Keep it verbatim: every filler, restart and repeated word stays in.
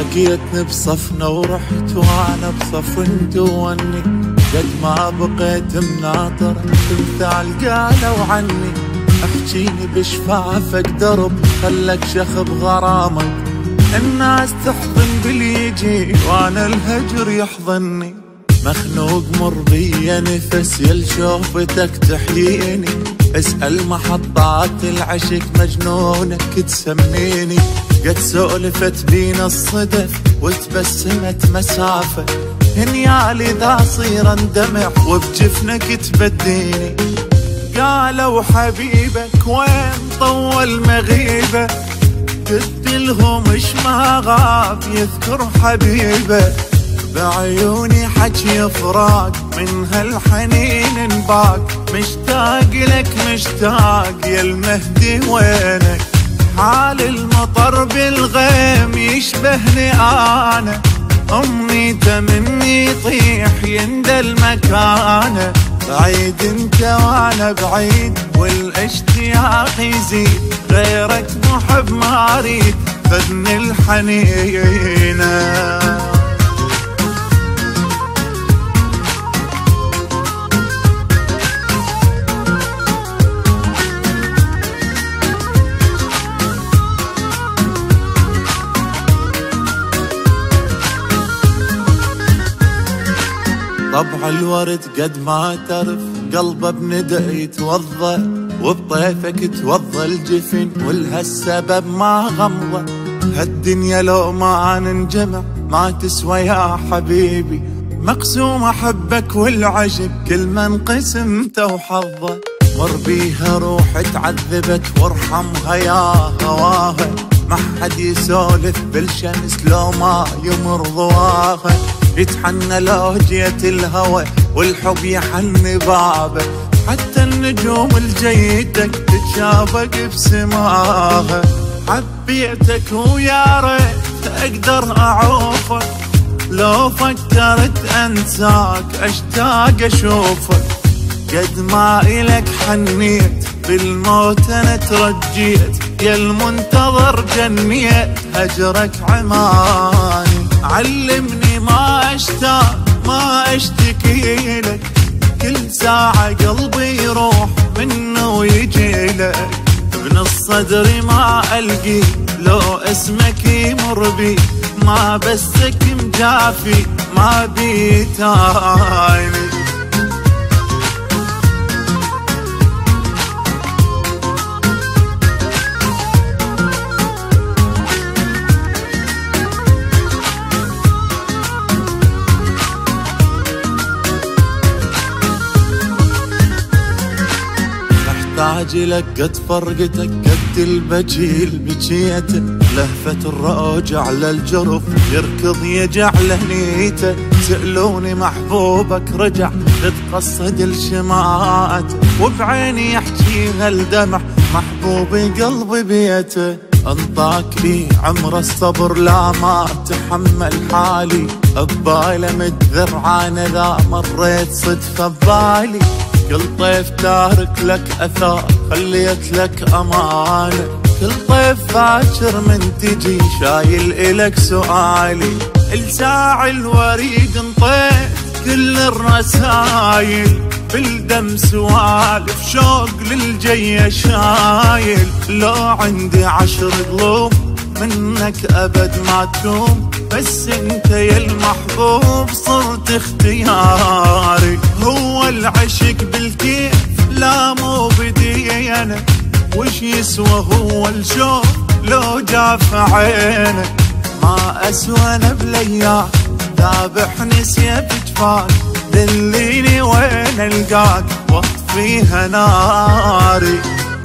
لقيتني بصفنا ورحت وانا بصف انت واني، قد ما بقيت مناطر تمثال قالوا عني. احجيني بشفافك درب خلك شخب غرامك، الناس تحضن باليجي وانا الهجر يحضني. مخنوق مر بيا نفس يل شوفتك تحييني، اسأل محطات العشق مجنونك تسميني. قد سولفت بينا الصدف وتبسمت مسافة، هنيالي ذا صير اندمع وبجفنك تبديني. قالوا حبيبك وين طول مغيبة، قلت لهم اش ما غاب يذكر حبيبه. بعيوني حكي فراق من هالحنين انباق، مشتاق لك مشتاق يا المهدي وينك. حال المطر بالغيم يشبهني انا، امنيته مني يطيح يندل مكانه. بعيد انت وانا بعيد والاشتياق يزيد، غيرك محب ما اريد فدني الحنينه. طبع الورد قد ما تعرف قلبه بندى يتوضى، وبطيفك توضى الجفن ولهالسبب ما غمضه. هالدنيا لو ما ننجمع ما تسوى يا حبيبي، مقسوم احبك والعشق كل من قسمته وحظه. مر بيها روح تعذبت وارحمها يا هواها، ما حد يسولف بالشمس لو ما يمر ضواها. يتحنى لو جيت الهوى والحب يحن بابه، حتى النجوم الجيدك تتشابك بسماها. حبيتك ويا ريت اقدر اعوفك، لو فكرت انساك اشتاق اشوفك. قد ما الك حنيت بالموت انا ترجيت، يا المنتظر جنيت هجرك عماني. علمني ما اشتاق ما اشتكي لك، كل ساعة قلبي يروح منه ويجي لك. ابن الصدر ما القي لو اسمك يمر بي، ما بسك مجافي ما بيتاني. محتاج لك قد فرقتك قد البجيل بجيته، لهفة الروج على الجرف يركض يجعل نيته. سألوني محبوبك رجع تتقصد الشماعات، وبعيني يحكيها الدمع محبوبي قلبي بيته. انطاك لي عمر الصبر لا ما تحمل حالي، بباله متذرعان ذا مريت صدفة ببالي. كل طيف تارك لك اثار خليت لك امانه، كل طيف فاكر من تجي شايل الك سؤالي. الساع الوريد انطيت كل الرسايل، بالدم سوالف شوق للجيه شايل. لو عندي عشر قلوب منك ابد ما تكون، بس انت يا المحبوب صرت اختياري. هو العشق بالكيف لا مو بدي انا، وش يسوى هو الشوق لو جاف عينك. ما اسوى انا بالايام ذابح نسيه بجفاك، دليني وين القاك واطفيها ناري.